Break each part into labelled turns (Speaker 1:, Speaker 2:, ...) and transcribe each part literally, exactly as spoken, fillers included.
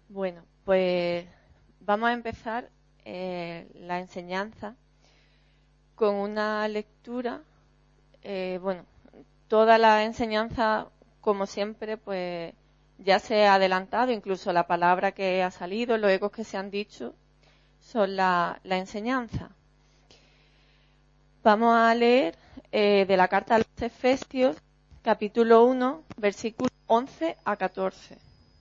Speaker 1: Bueno, pues vamos a empezar eh, la enseñanza con una lectura. Eh, bueno, toda la enseñanza, como siempre, pues ya se ha adelantado, incluso la palabra que ha salido, los ecos que se han dicho, son la, la enseñanza. Vamos a leer eh, de la carta a los Efesios, capítulo uno, versículos once a catorce.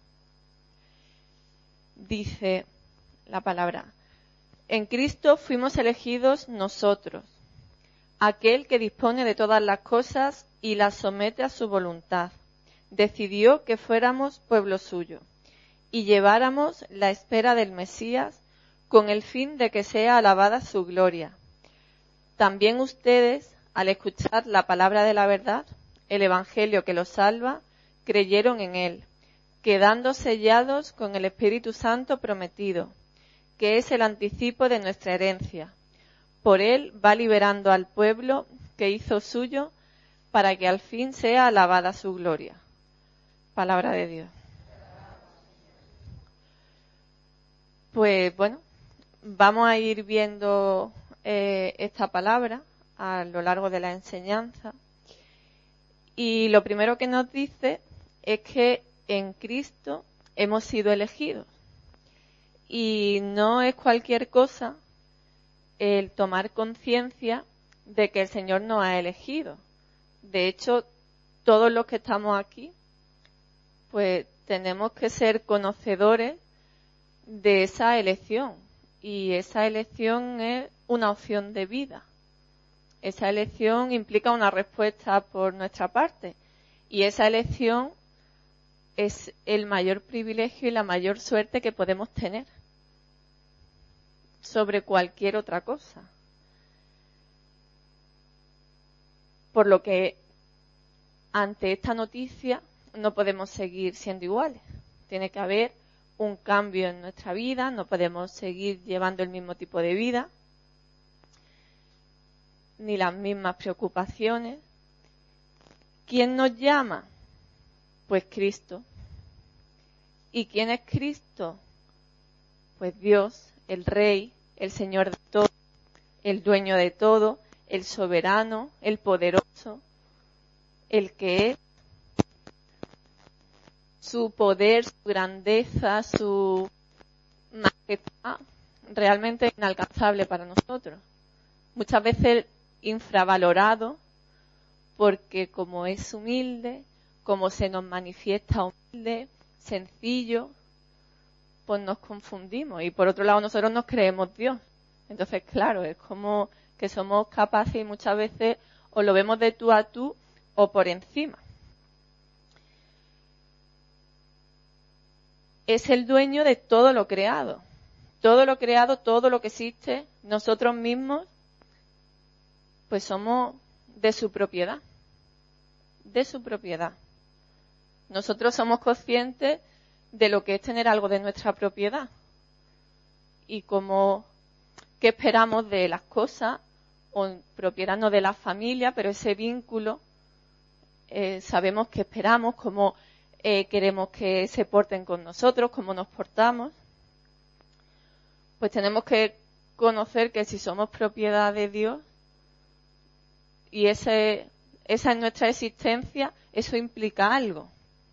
Speaker 1: Dice la palabra: en Cristo fuimos elegidos nosotros, aquel que dispone de todas las cosas y las somete a su voluntad. Decidió que fuéramos pueblo suyo y lleváramos la espera del Mesías con el fin de que sea alabada su gloria. También ustedes, al escuchar la palabra de la verdad, el Evangelio que los salva, creyeron en él, quedando sellados con el Espíritu Santo prometido, que es el anticipo de nuestra herencia. Por él va liberando al pueblo que hizo suyo, para que al fin sea alabada su gloria. Palabra de Dios. Pues bueno, vamos a ir viendo eh, esta palabra a lo largo de la enseñanza. Y lo primero que nos dice es que en Cristo hemos sido elegidos. Y no es cualquier cosa el tomar conciencia de que el Señor nos ha elegido. De hecho, todos los que estamos aquí, pues tenemos que ser conocedores de esa elección. Y esa elección es una opción de vida. Esa elección implica una respuesta por nuestra parte. Y esa elección es el mayor privilegio y la mayor suerte que podemos tener sobre cualquier otra cosa. Por lo que ante esta noticia no podemos seguir siendo iguales. Tiene que haber un cambio en nuestra vida, no podemos seguir llevando el mismo tipo de vida, ni las mismas preocupaciones. ¿Quién nos llama? Pues Cristo. ¿Y quién es Cristo? Pues Dios, el Rey, el Señor de todo, el dueño de todo, el soberano, el poderoso, el que es. Su poder, su grandeza, su majestad, realmente inalcanzable para nosotros. Muchas veces infravalorado, porque como es humilde, como se nos manifiesta humilde, sencillo, pues nos confundimos. Y por otro lado nosotros nos creemos Dios. Entonces, claro, es como que somos capaces y muchas veces o lo vemos de tú a tú o por encima. Es el dueño de todo lo creado. Todo lo creado, todo lo que existe, nosotros mismos, pues somos de su propiedad. De su propiedad. Nosotros somos conscientes de lo que es tener algo de nuestra propiedad. Y como qué esperamos de las cosas, o propiedad no de la familia, pero ese vínculo, eh, sabemos que esperamos, como Eh, queremos que se porten con nosotros, cómo nos portamos. Pues tenemos que conocer que si somos propiedad de Dios y ese, esa es nuestra existencia, eso implica algo.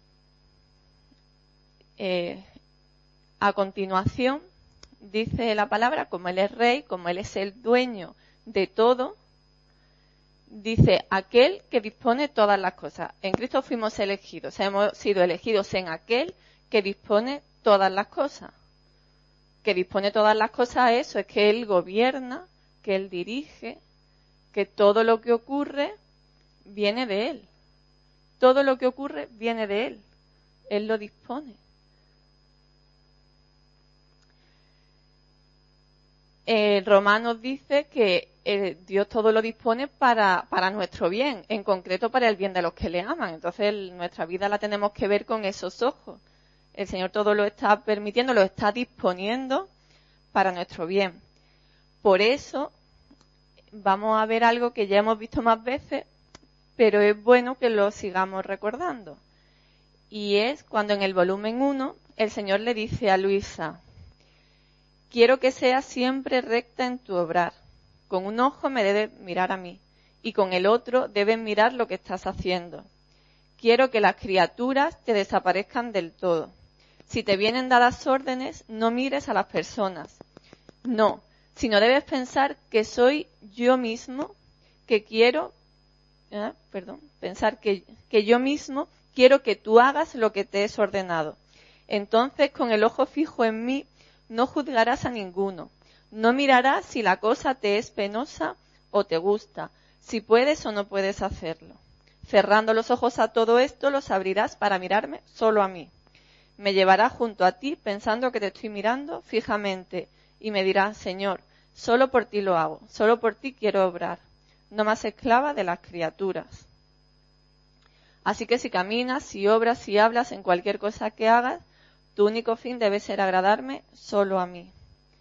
Speaker 1: Eh, a continuación, dice la palabra, como Él es Rey, como Él es el dueño de todo, dice, aquel que dispone todas las cosas. En Cristo fuimos elegidos, o sea, hemos sido elegidos en aquel que dispone todas las cosas. Que dispone todas las cosas, eso es que Él gobierna, que Él dirige, que todo lo que ocurre viene de Él. Todo lo que ocurre viene de Él. Él lo dispone. Eh, Romanos dice que eh, Dios todo lo dispone para, para nuestro bien, en concreto para el bien de los que le aman. Entonces el, nuestra vida la tenemos que ver con esos ojos. El Señor todo lo está permitiendo, lo está disponiendo para nuestro bien. Por eso vamos a ver algo que ya hemos visto más veces, pero es bueno que lo sigamos recordando. Y es cuando en el volumen uno el Señor le dice a Luisa: quiero que seas siempre recta en tu obrar. Con un ojo me debes mirar a mí y con el otro debes mirar lo que estás haciendo. Quiero que las criaturas te desaparezcan del todo. Si te vienen dadas órdenes, no mires a las personas. No, sino debes pensar que soy yo mismo que quiero, ¿eh? perdón, pensar que, que yo mismo quiero que tú hagas lo que te es ordenado. Entonces, con el ojo fijo en mí, no juzgarás a ninguno. No mirarás si la cosa te es penosa o te gusta, si puedes o no puedes hacerlo. Cerrando los ojos a todo esto, los abrirás para mirarme solo a mí. Me llevarás junto a ti pensando que te estoy mirando fijamente y me dirás: Señor, solo por ti lo hago, solo por ti quiero obrar. No más esclava de las criaturas. Así que si caminas, si obras, si hablas en cualquier cosa que hagas, tu único fin debe ser agradarme solo a mí.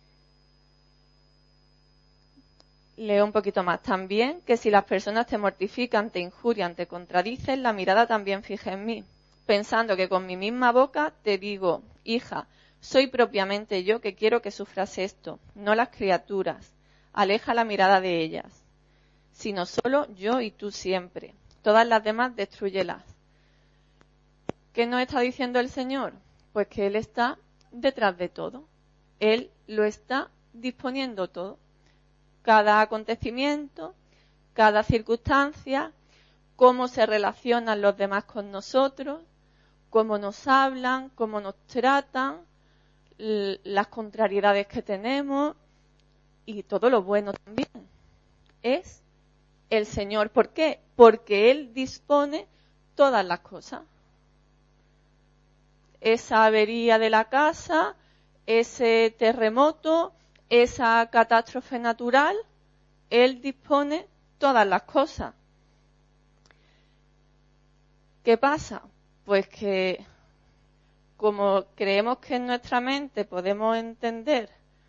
Speaker 1: Leo un poquito más. También que si las personas te mortifican, te injurian, te contradicen, la mirada también fija en mí, pensando que con mi misma boca te digo: hija, soy propiamente yo que quiero que sufras esto, no las criaturas. Aleja la mirada de ellas, sino solo yo y tú siempre. Todas las demás destrúyelas. ¿Qué nos está diciendo el Señor? Pues que Él está detrás de todo. Él lo está disponiendo todo. Cada acontecimiento, cada circunstancia, cómo se relacionan los demás con nosotros, cómo nos hablan, cómo nos tratan, las contrariedades que tenemos y todo lo bueno también. Es el Señor. ¿Por qué? Porque Él dispone todas las cosas. Esa avería de la casa, ese terremoto, esa catástrofe natural, Él dispone todas las cosas. ¿Qué pasa? Pues que como creemos que en nuestra mente podemos entender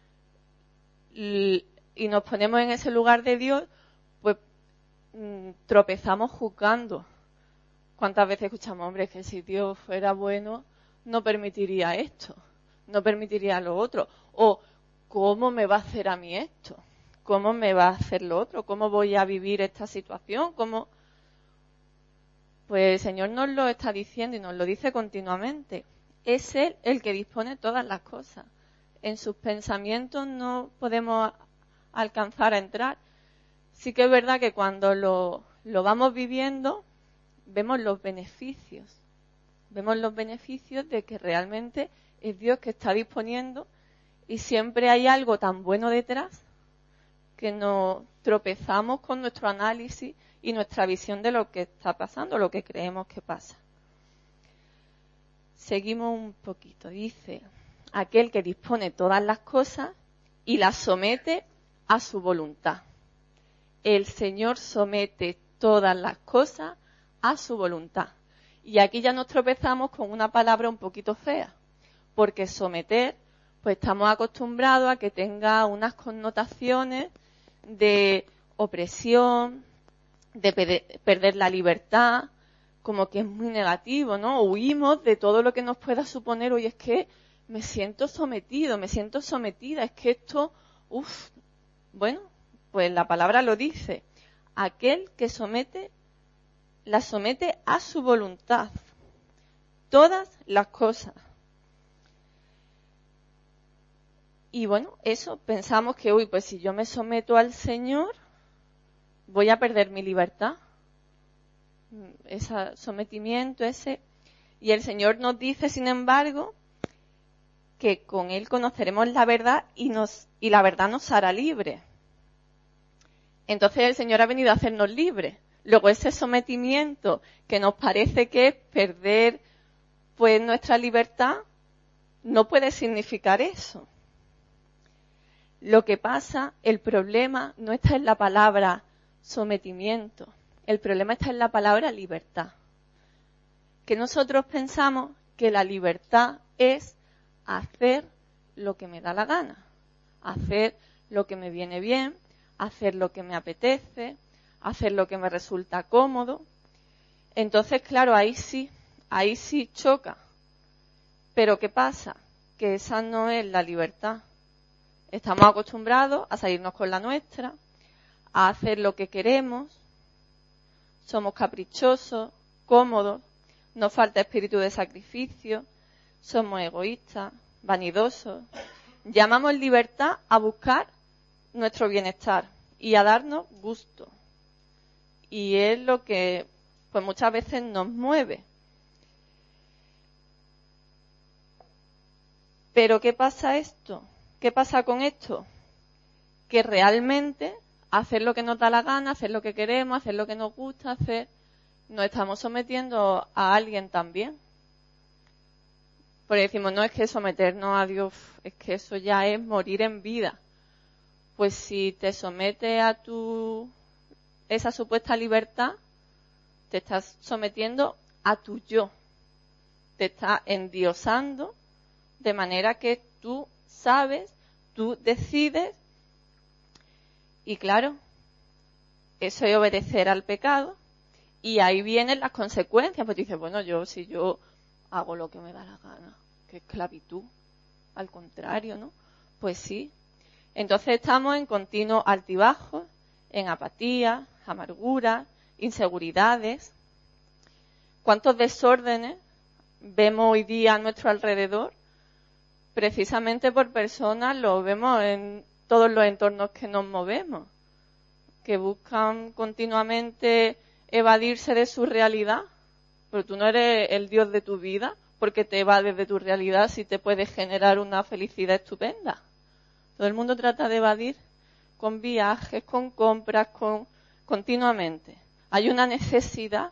Speaker 1: y nos ponemos en ese lugar de Dios, pues tropezamos juzgando. ¿Cuántas veces escuchamos: hombre, que si Dios fuera bueno no permitiría esto, no permitiría lo otro? O ¿cómo me va a hacer a mí esto? ¿Cómo me va a hacer lo otro? ¿Cómo voy a vivir esta situación? ¿Cómo? Pues el Señor nos lo está diciendo y nos lo dice continuamente. Es Él el que dispone todas las cosas. En sus pensamientos no podemos alcanzar a entrar. Sí que es verdad que cuando lo, lo vamos viviendo, vemos los beneficios. Vemos los beneficios de que realmente es Dios que está disponiendo y siempre hay algo tan bueno detrás que nos tropezamos con nuestro análisis y nuestra visión de lo que está pasando, lo que creemos que pasa. Seguimos un poquito. Dice: aquel que dispone todas las cosas y las somete a su voluntad. El Señor somete todas las cosas a su voluntad. Y aquí ya nos tropezamos con una palabra un poquito fea, porque someter, pues estamos acostumbrados a que tenga unas connotaciones de opresión, de perder la libertad, como que es muy negativo, ¿no? Huimos de todo lo que nos pueda suponer: oye, es que me siento sometido, me siento sometida, es que esto, uff, bueno, pues la palabra lo dice: aquel que somete, la somete a su voluntad, todas las cosas. Y bueno, eso, pensamos que, uy, pues si yo me someto al Señor, voy a perder mi libertad. Ese sometimiento, ese. Y el Señor nos dice, sin embargo, que con Él conoceremos la verdad y, nos, y la verdad nos hará libres. Entonces el Señor ha venido a hacernos libres. Luego ese sometimiento que nos parece que es perder pues nuestra libertad, no puede significar eso. Lo que pasa, el problema no está en la palabra sometimiento, el problema está en la palabra libertad. Que nosotros pensamos que la libertad es hacer lo que me da la gana, hacer lo que me viene bien, hacer lo que me apetece, hacer lo que me resulta cómodo. Entonces, claro, ahí sí, ahí sí choca. Pero ¿qué pasa? Que esa no es la libertad. Estamos acostumbrados a salirnos con la nuestra, a hacer lo que queremos, somos caprichosos, cómodos, nos falta espíritu de sacrificio, somos egoístas, vanidosos. Llamamos libertad a buscar nuestro bienestar y a darnos gusto. Y es lo que pues muchas veces nos mueve. Pero ¿qué pasa esto? ¿Qué pasa con esto? Que realmente hacer lo que nos da la gana, hacer lo que queremos, hacer lo que nos gusta hacer, nos estamos sometiendo a alguien también. Porque decimos, no es que someternos a Dios, es que eso ya es morir en vida. Pues si te sometes a tu esa supuesta libertad, te estás sometiendo a tu yo. Te estás endiosando de manera que tú sabes, tú decides. Y claro, eso es obedecer al pecado. Y ahí vienen las consecuencias. Pues dices, bueno, yo si yo hago lo que me da la gana, que esclavitud, al contrario, ¿no? Pues sí. Entonces estamos en continuo altibajo, en apatía, amargura, inseguridades. ¿Cuántos desórdenes vemos hoy día a nuestro alrededor? Precisamente por personas, lo vemos en todos los entornos que nos movemos, que buscan continuamente evadirse de su realidad. Pero tú no eres el Dios de tu vida, porque te evades de tu realidad si te puedes generar una felicidad estupenda. Todo el mundo trata de evadir con viajes, con compras, con continuamente. Hay una necesidad,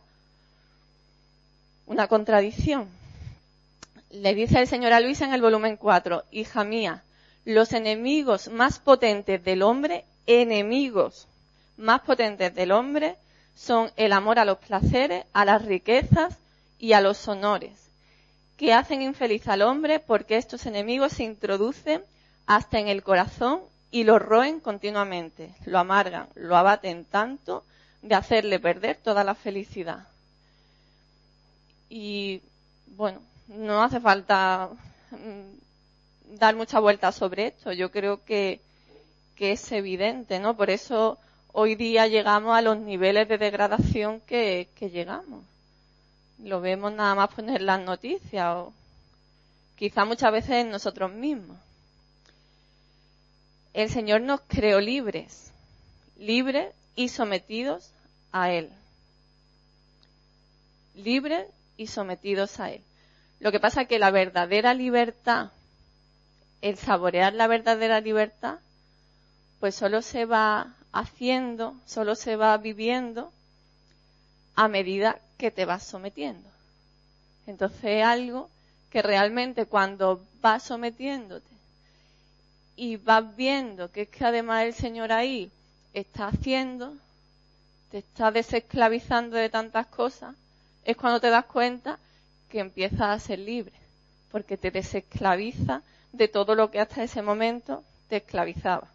Speaker 1: una contradicción. Le dice el Señor a Luisa en el volumen cuatro, hija mía, los enemigos más potentes del hombre, enemigos más potentes del hombre, son el amor a los placeres, a las riquezas y a los honores, que hacen infeliz al hombre porque estos enemigos se introducen hasta en el corazón y lo roen continuamente, lo amargan, lo abaten tanto de hacerle perder toda la felicidad. Y bueno, no hace falta mm, dar mucha vuelta sobre esto. Yo creo que, que es evidente, ¿no? Por eso hoy día llegamos a los niveles de degradación que, que llegamos. Lo vemos nada más poner las noticias o quizá muchas veces en nosotros mismos. El Señor nos creó libres, libres y sometidos a Él. Libres y sometidos a Él. Lo que pasa es que la verdadera libertad, el saborear la verdadera libertad, pues solo se va haciendo, solo se va viviendo a medida que te vas sometiendo. Entonces es algo que realmente cuando vas sometiéndote y vas viendo que es que además el Señor ahí está haciendo, te está desesclavizando de tantas cosas, es cuando te das cuenta que empiezas a ser libre, porque te desesclaviza de todo lo que hasta ese momento te esclavizaba.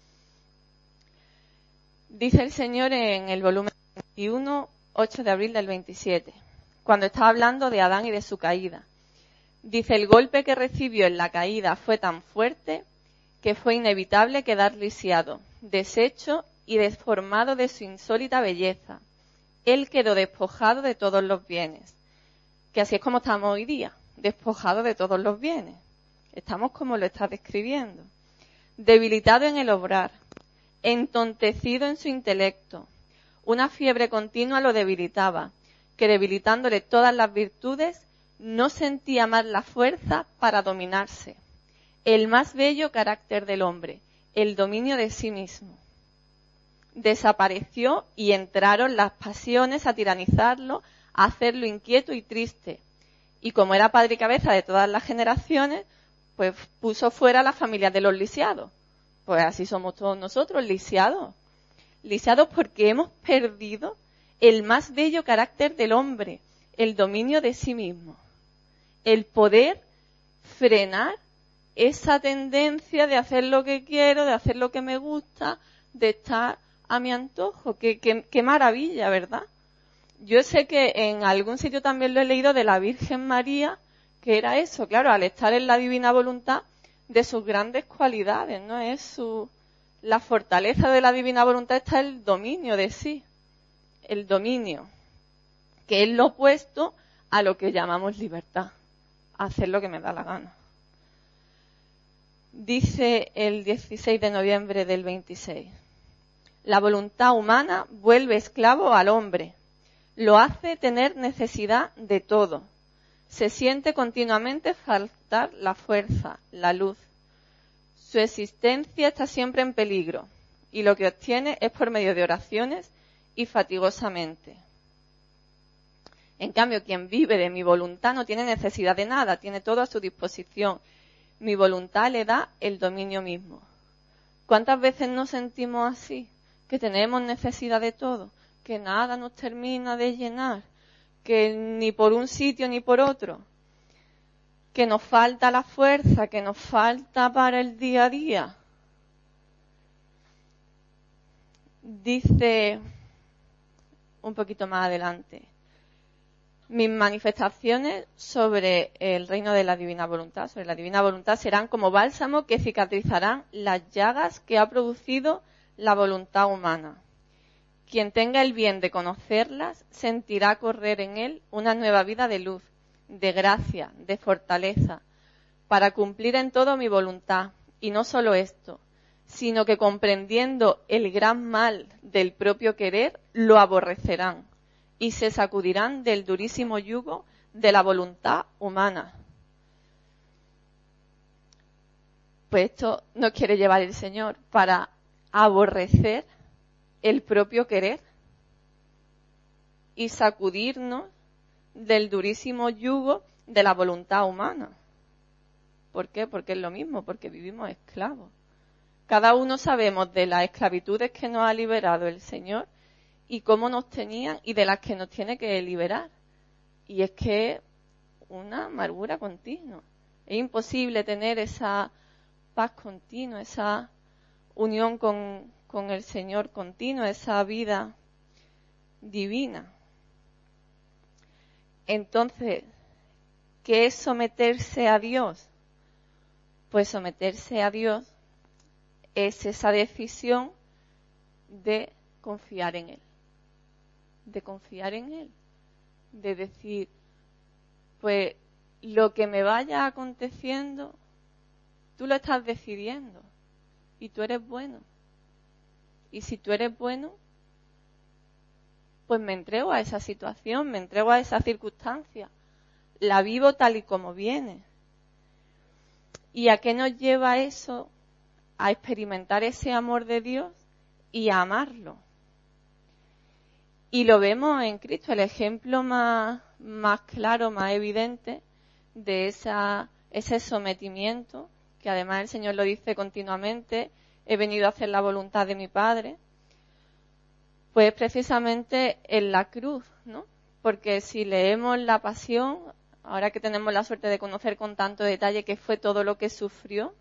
Speaker 1: Dice el Señor en el volumen veintiuno, ocho de abril del veintisiete, cuando estaba hablando de Adán y de su caída. Dice, el golpe que recibió en la caída fue tan fuerte que fue inevitable quedar lisiado, deshecho y deformado de su insólita belleza. Él quedó despojado de todos los bienes. Que así es como estamos hoy día, despojados de todos los bienes. Estamos como lo está describiendo. Debilitado en el obrar, entontecido en su intelecto. Una fiebre continua lo debilitaba, que debilitándole todas las virtudes, no sentía más la fuerza para dominarse. El más bello carácter del hombre, el dominio de sí mismo. Desapareció y entraron las pasiones a tiranizarlo, a hacerlo inquieto y triste. Y como era padre y cabeza de todas las generaciones, pues puso fuera a las familias de los lisiados. Pues así somos todos nosotros, lisiados. Lisiados porque hemos perdido el más bello carácter del hombre, el dominio de sí mismo. El poder frenar esa tendencia de hacer lo que quiero, de hacer lo que me gusta, de estar a mi antojo. Qué, qué, qué maravilla, ¿verdad? Yo sé que en algún sitio también lo he leído de la Virgen María, ¿Qué era eso? Claro, al estar en la divina voluntad, de sus grandes cualidades, ¿no? Es su, la fortaleza de la divina voluntad está el dominio de sí, el dominio, que es lo opuesto a lo que llamamos libertad, hacer lo que me da la gana. Dice el dieciséis de noviembre del veintiséis, la voluntad humana vuelve esclavo al hombre, lo hace tener necesidad de todo, se siente continuamente faltar la fuerza, la luz. Su existencia está siempre en peligro y lo que obtiene es por medio de oraciones y fatigosamente. En cambio, quien vive de mi voluntad no tiene necesidad de nada, tiene todo a su disposición. Mi voluntad le da el dominio mismo. ¿Cuántas veces nos sentimos así? Que tenemos necesidad de todo, que nada nos termina de llenar, que ni por un sitio ni por otro, que nos falta la fuerza, que nos falta para el día a día. Dice un poquito más adelante, mis manifestaciones sobre el reino de la divina voluntad, sobre la divina voluntad, serán como bálsamo que cicatrizarán las llagas que ha producido la voluntad humana. Quien tenga el bien de conocerlas sentirá correr en él una nueva vida de luz, de gracia, de fortaleza, para cumplir en todo mi voluntad. Y no solo esto, sino que comprendiendo el gran mal del propio querer, lo aborrecerán y se sacudirán del durísimo yugo de la voluntad humana. Pues esto nos quiere llevar el Señor para aborrecer el propio querer y sacudirnos del durísimo yugo de la voluntad humana. ¿Por qué? Porque es lo mismo, porque vivimos esclavos. Cada uno sabemos de las esclavitudes que nos ha liberado el Señor y cómo nos tenían y de las que nos tiene que liberar. Y es que es una amargura continua. Es imposible tener esa paz continua, esa unión con, con el Señor continua, esa vida divina. Entonces, ¿qué es someterse a Dios? Pues someterse a Dios es esa decisión de confiar en Él. De confiar en Él. De decir, pues lo que me vaya aconteciendo, tú lo estás decidiendo. Y tú eres bueno. Y si tú eres bueno, pues me entrego a esa situación, me entrego a esa circunstancia. La vivo tal y como viene. ¿Y a qué nos lleva eso? A experimentar ese amor de Dios y a amarlo. Y lo vemos en Cristo, el ejemplo más, más claro, más evidente de esa, ese sometimiento, que además el Señor lo dice continuamente, he venido a hacer la voluntad de mi Padre, pues precisamente en la cruz, ¿no? Porque si leemos la Pasión, ahora que tenemos la suerte de conocer con tanto detalle qué fue todo lo que sufrió,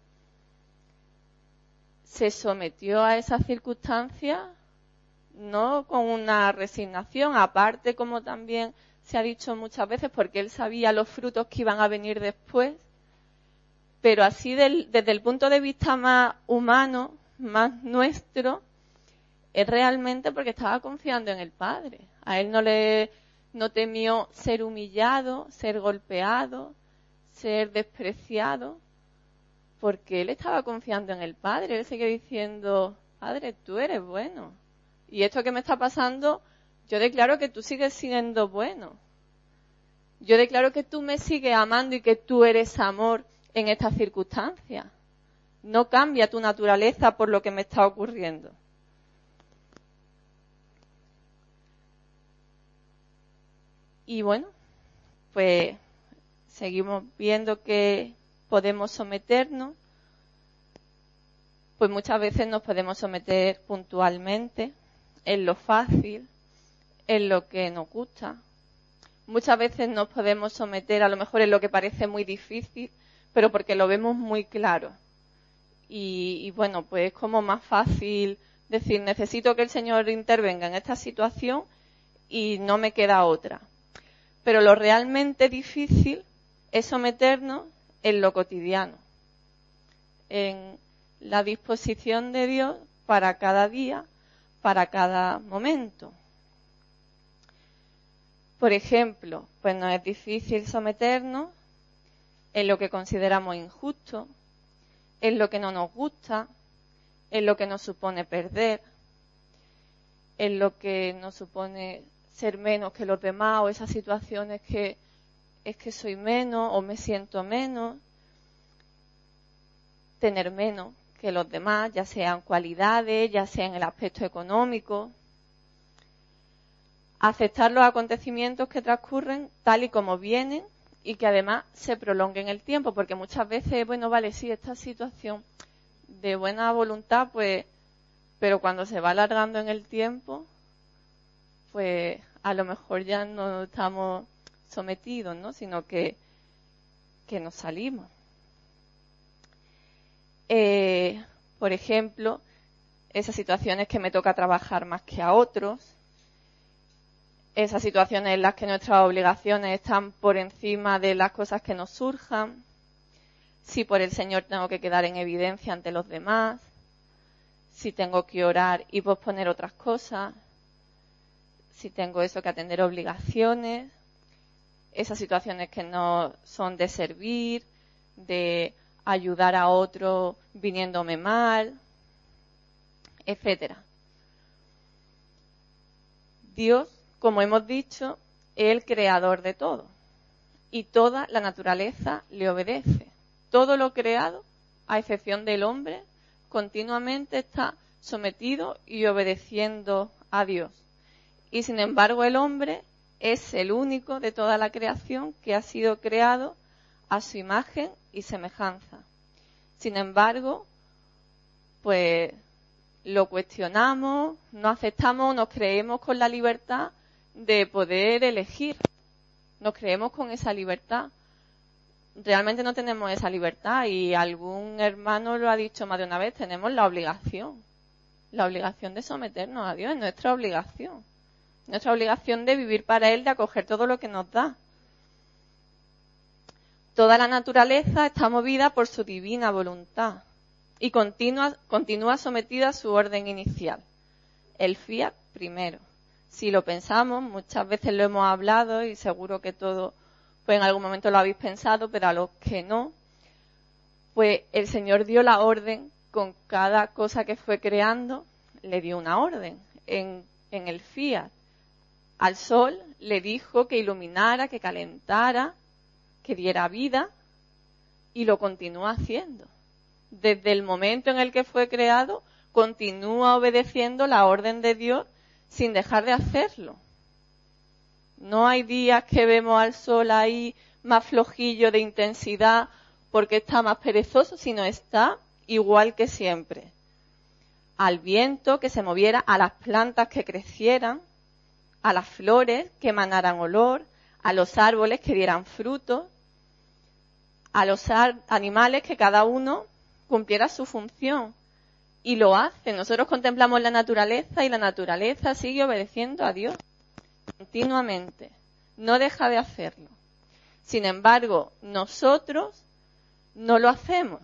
Speaker 1: se sometió a esas circunstancias no con una resignación, aparte, como también se ha dicho muchas veces, porque él sabía los frutos que iban a venir después, pero así del, desde el punto de vista más humano, más nuestro, es realmente porque estaba confiando en el Padre. A él no le no temió ser humillado, ser golpeado, ser despreciado, porque él estaba confiando en el Padre. Él seguía diciendo, Padre, tú eres bueno. Y esto que me está pasando, yo declaro que tú sigues siendo bueno. Yo declaro que tú me sigues amando y que tú eres amor en estas circunstancias. No cambia tu naturaleza por lo que me está ocurriendo. Y bueno, pues seguimos viendo que podemos someternos. Pues muchas veces nos podemos someter puntualmente, en lo fácil, en lo que nos gusta. Muchas veces nos podemos someter a lo mejor en lo que parece muy difícil, pero porque lo vemos muy claro. Y, y bueno, pues es como más fácil decir, necesito que el Señor intervenga en esta situación y no me queda otra. Pero lo realmente difícil es someternos en lo cotidiano, en la disposición de Dios para cada día, para cada momento. Por ejemplo, pues nos es difícil someternos en lo que consideramos injusto, en lo que no nos gusta, en lo que nos supone perder, en lo que nos supone ser menos que los demás, o esas situaciones que es que soy menos o me siento menos, tener menos que los demás, ya sean cualidades, ya sea en el aspecto económico. Aceptar los acontecimientos que transcurren tal y como vienen y que además se prolonguen el tiempo, porque muchas veces, bueno, vale, sí, esta situación de buena voluntad, pues, pero cuando se va alargando en el tiempo, pues a lo mejor ya no estamos sometidos, ¿no? Sino que, que nos salimos. Eh, por ejemplo, esas situaciones que me toca trabajar más que a otros, esas situaciones en las que nuestras obligaciones están por encima de las cosas que nos surjan, si por el Señor tengo que quedar en evidencia ante los demás, si tengo que orar y posponer otras cosas, si tengo eso que atender obligaciones, esas situaciones que no son de servir, de ayudar a otro viniéndome mal, etcétera. Dios, como hemos dicho, es el creador de todo y toda la naturaleza le obedece. Todo lo creado, a excepción del hombre, continuamente está sometido y obedeciendo a Dios. Y sin embargo el hombre es el único de toda la creación que ha sido creado a su imagen y semejanza. Sin embargo, pues lo cuestionamos, no aceptamos, nos creemos con la libertad de poder elegir. Nos creemos con esa libertad. Realmente no tenemos esa libertad y algún hermano lo ha dicho más de una vez, tenemos la obligación. La obligación de someternos a Dios, es nuestra obligación. Nuestra obligación de vivir para Él, de acoger todo lo que nos da. Toda la naturaleza está movida por su divina voluntad y continúa, continúa sometida a su orden inicial. El fiat primero. Si lo pensamos, muchas veces lo hemos hablado y seguro que todos pues en algún momento lo habéis pensado, pero a los que no, pues el Señor dio la orden con cada cosa que fue creando, le dio una orden en, en el fiat. Al sol le dijo que iluminara, que calentara, que diera vida y lo continúa haciendo. Desde el momento en el que fue creado, continúa obedeciendo la orden de Dios sin dejar de hacerlo. No hay días que vemos al sol ahí más flojillo de intensidad porque está más perezoso, sino está igual que siempre. Al viento que se moviera, a las plantas que crecieran, a las flores que emanaran olor, a los árboles que dieran frutos, a los animales que cada uno cumpliera su función. Y lo hace. Nosotros contemplamos la naturaleza y la naturaleza sigue obedeciendo a Dios continuamente. No deja de hacerlo. Sin embargo, nosotros no lo hacemos.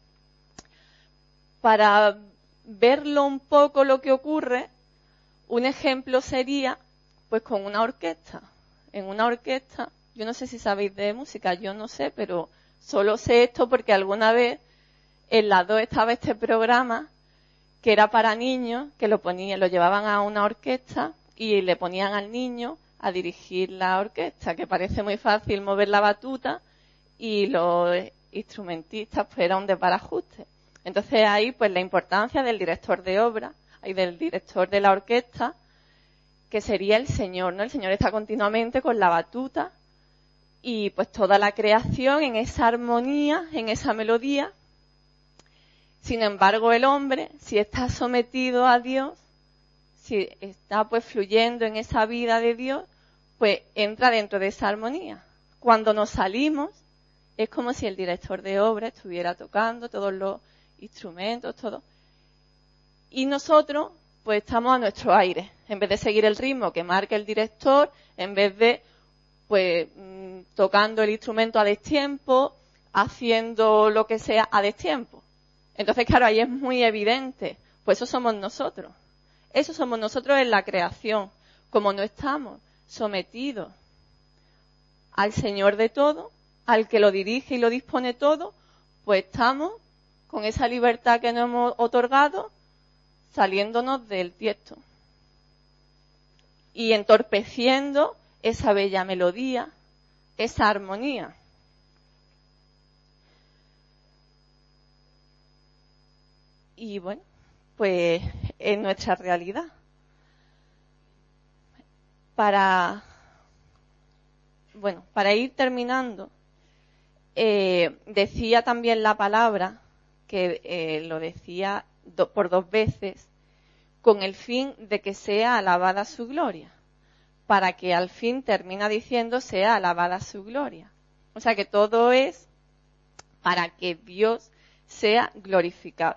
Speaker 1: Para verlo un poco lo que ocurre, un ejemplo sería pues con una orquesta. En una orquesta, yo no sé si sabéis de música, yo no sé, pero solo sé esto porque alguna vez en la dos estaba este programa que era para niños, que lo ponían, lo llevaban a una orquesta y le ponían al niño a dirigir la orquesta, que parece muy fácil mover la batuta y los instrumentistas pues era un desbarajuste. Entonces ahí pues la importancia del director de obra y del director de la orquesta, que sería el Señor, ¿no? El Señor está continuamente con la batuta y pues toda la creación en esa armonía, en esa melodía. Sin embargo, el hombre, si está sometido a Dios, si está pues fluyendo en esa vida de Dios, pues entra dentro de esa armonía. Cuando nos salimos, es como si el director de obra estuviera tocando todos los instrumentos, todo. Y nosotros, pues estamos a nuestro aire. En vez de seguir el ritmo que marca el director, en vez de pues mmm, tocando el instrumento a destiempo, haciendo lo que sea a destiempo. Entonces, claro, ahí es muy evidente, pues eso somos nosotros. Eso somos nosotros en la creación. Como no estamos sometidos al Señor de todo, al que lo dirige y lo dispone todo, pues estamos con esa libertad que nos hemos otorgado, saliéndonos del tiesto y entorpeciendo esa bella melodía, esa armonía. Y bueno, pues es nuestra realidad. Para, bueno, para ir terminando, eh, decía también la palabra, que eh, lo decía do, por dos veces, con el fin de que sea alabada su gloria, para que al fin termina diciendo sea alabada su gloria. O sea que todo es para que Dios sea glorificado.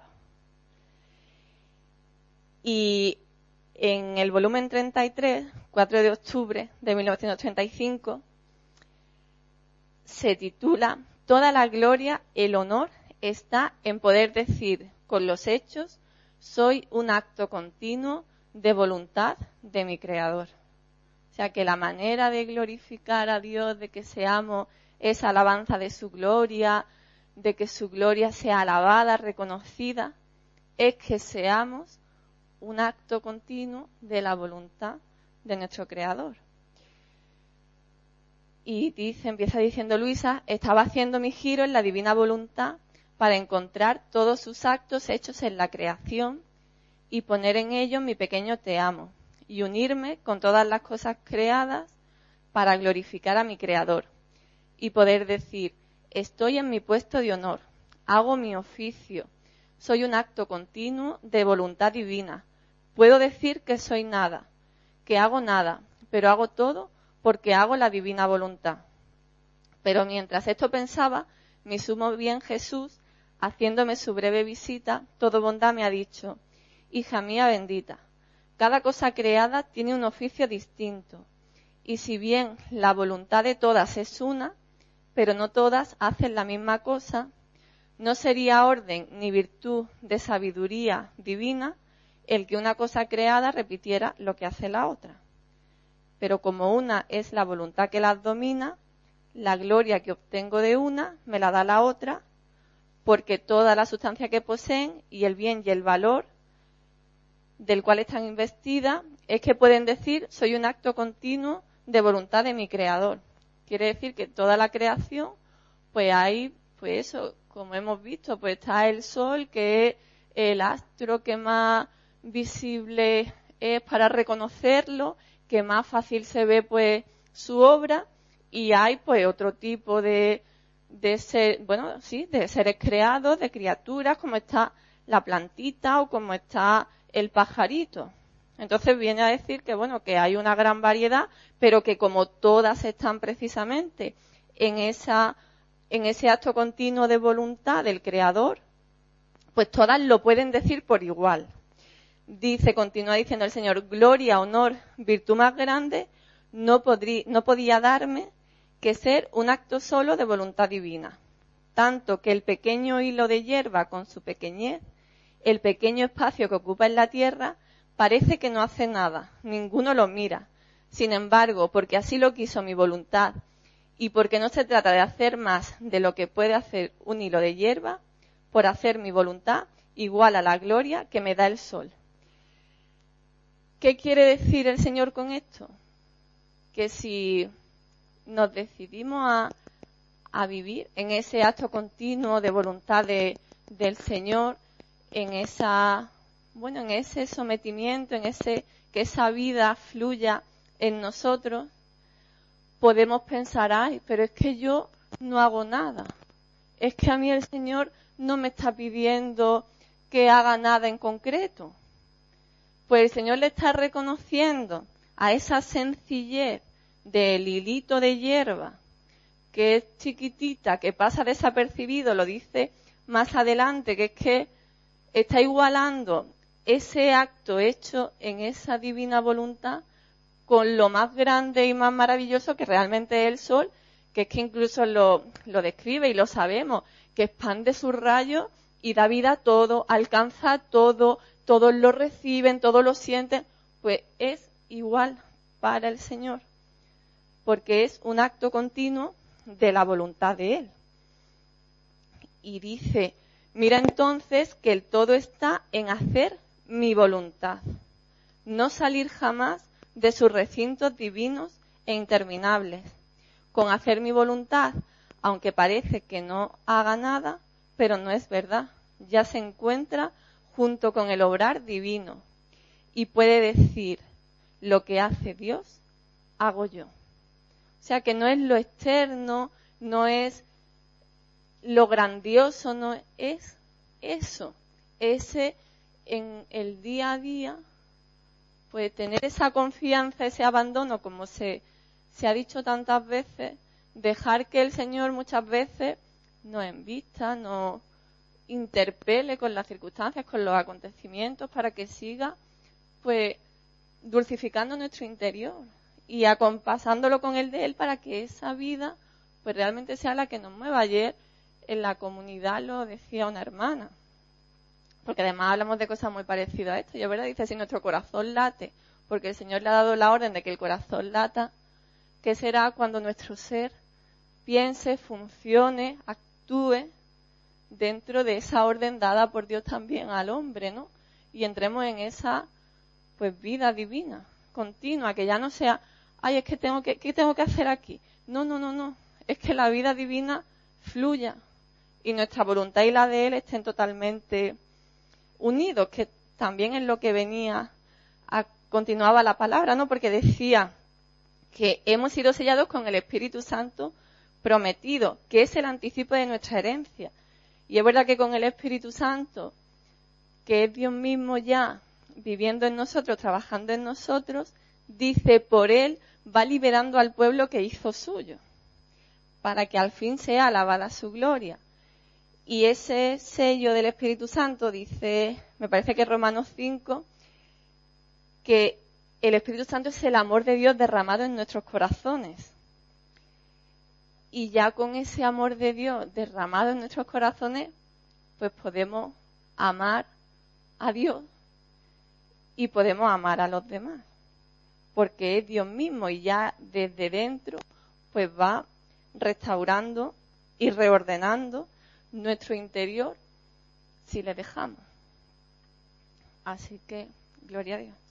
Speaker 1: Y en el volumen treinta y tres, cuatro de octubre de mil novecientos treinta y cinco, se titula Toda la gloria, el honor está en poder decir con los hechos, soy un acto continuo de voluntad de mi Creador. O sea que la manera de glorificar a Dios, de que seamos esa alabanza de su gloria, de que su gloria sea alabada, reconocida, es que seamos un acto continuo de la voluntad de nuestro Creador. Y dice, empieza diciendo Luisa, estaba haciendo mi giro en la divina voluntad para encontrar todos sus actos hechos en la creación y poner en ellos mi pequeño te amo y unirme con todas las cosas creadas para glorificar a mi Creador y poder decir, estoy en mi puesto de honor, hago mi oficio, soy un acto continuo de voluntad divina. Puedo decir que soy nada, que hago nada, pero hago todo porque hago la divina voluntad. Pero mientras esto pensaba, mi sumo bien Jesús, haciéndome su breve visita, todo bondad me ha dicho, hija mía bendita, cada cosa creada tiene un oficio distinto, y si bien la voluntad de todas es una, pero no todas hacen la misma cosa, no sería orden ni virtud de sabiduría divina el que una cosa creada repitiera lo que hace la otra. Pero como una es la voluntad que las domina, la gloria que obtengo de una me la da la otra, porque toda la sustancia que poseen y el bien y el valor del cual están investidas es que pueden decir soy un acto continuo de voluntad de mi Creador. Quiere decir que toda la creación, pues hay, pues eso, como hemos visto, pues está el sol, que es el astro que más visible es para reconocerlo, que más fácil se ve pues su obra, y hay pues otro tipo de, de ser, bueno, sí, de seres creados, de criaturas, como está la plantita o como está el pajarito. Entonces viene a decir que bueno, que hay una gran variedad, pero que como todas están precisamente en esa, en ese acto continuo de voluntad del Creador, pues todas lo pueden decir por igual. Dice, continúa diciendo el Señor, gloria, honor, virtud más grande, no, podrí, no podía darme que ser un acto solo de voluntad divina. Tanto que el pequeño hilo de hierba con su pequeñez, el pequeño espacio que ocupa en la tierra, parece que no hace nada, ninguno lo mira. Sin embargo, porque así lo quiso mi voluntad y porque no se trata de hacer más de lo que puede hacer un hilo de hierba, por hacer mi voluntad igual a la gloria que me da el sol. ¿Qué quiere decir el Señor con esto? Que si nos decidimos a, a vivir en ese acto continuo de voluntad de, del Señor, en esa, bueno, en ese sometimiento, en ese que esa vida fluya en nosotros, podemos pensar, ay, pero es que yo no hago nada. Es que a mí el Señor no me está pidiendo que haga nada en concreto. Pues el Señor le está reconociendo a esa sencillez del hilito de hierba, que es chiquitita, que pasa desapercibido, lo dice más adelante, que es que está igualando ese acto hecho en esa divina voluntad con lo más grande y más maravilloso que realmente es el sol, que es que incluso lo, lo describe y lo sabemos, que expande sus rayos y da vida a todo, alcanza todo, todos lo reciben, todos lo sienten, pues es igual para el Señor, porque es un acto continuo de la voluntad de Él. Y dice, mira entonces que el todo está en hacer mi voluntad, no salir jamás de sus recintos divinos e interminables. Con hacer mi voluntad, aunque parece que no haga nada, pero no es verdad, ya se encuentra junto con el obrar divino y puede decir, lo que hace Dios, hago yo. O sea que no es lo externo, no es lo grandioso, no es eso, ese en el día a día, pues tener esa confianza, ese abandono, como se, se ha dicho tantas veces, dejar que el Señor muchas veces nos embista, nos interpele con las circunstancias, con los acontecimientos, para que siga, pues, dulcificando nuestro interior y acompasándolo con el de Él para que esa vida, pues, realmente sea la que nos mueva. Ayer en la comunidad lo decía una hermana, porque además hablamos de cosas muy parecidas a esto. Y es verdad, dice, si nuestro corazón late, porque el Señor le ha dado la orden de que el corazón lata, ¿qué será cuando nuestro ser piense, funcione, actúe dentro de esa orden dada por Dios también al hombre, ¿no? Y entremos en esa, pues, vida divina, continua, que ya no sea, ay, es que tengo que, ¿qué tengo que hacer aquí? No, no, no, no. Es que la vida divina fluya y nuestra voluntad y la de Él estén totalmente unidos, que también es lo que venía a continuaba la palabra, ¿no? Porque decía que hemos sido sellados con el Espíritu Santo prometido, que es el anticipo de nuestra herencia. Y es verdad que con el Espíritu Santo, que es Dios mismo ya viviendo en nosotros, trabajando en nosotros, dice, por Él va liberando al pueblo que hizo suyo, para que al fin sea alabada su gloria. Y ese sello del Espíritu Santo dice, me parece que Romanos cinco, que el Espíritu Santo es el amor de Dios derramado en nuestros corazones. Y ya con ese amor de Dios derramado en nuestros corazones, pues podemos amar a Dios y podemos amar a los demás. Porque es Dios mismo y ya desde dentro, pues va restaurando y reordenando nuestro interior si le dejamos. Así que, gloria a Dios.